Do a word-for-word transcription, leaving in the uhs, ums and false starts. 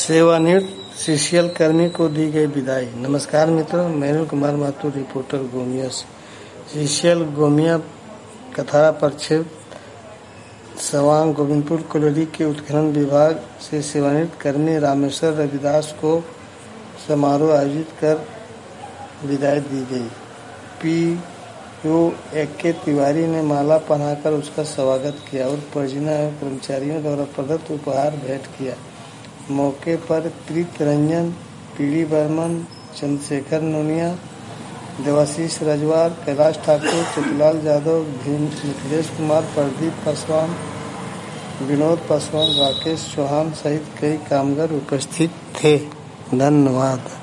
सेवानिवृत्त सीसीएल कर्मी को दी गई विदाई। नमस्कार मित्रों, मेहुल कुमार माथुर, रिपोर्टर गोमिया से। सीसीएल गोमिया कथारा प्रक्षेत्र सवांग गोविंदपुर कॉलोनी के उत्खनन विभाग से सेवानिवृत्त कर्मी रामेश्वर रविदास को समारोह आयोजित कर विदाई दी गई। पी ओ ए के तिवारी ने माला पहनाकर उसका स्वागत किया और परिजनों एवं कर्मचारियों द्वारा प्रदत्त उपहार भेंट किया। मौके पर कृत रंजन, पीड़ी बर्मन, चंद्रशेखर नोनिया, देवाशीष रजवार, कैलाश ठाकुर, चतुलाल यादव, मिथिलेश कुमार, प्रदीप पासवान, विनोद पासवान, राकेश चौहान सहित कई कामगार उपस्थित थे। धन्यवाद।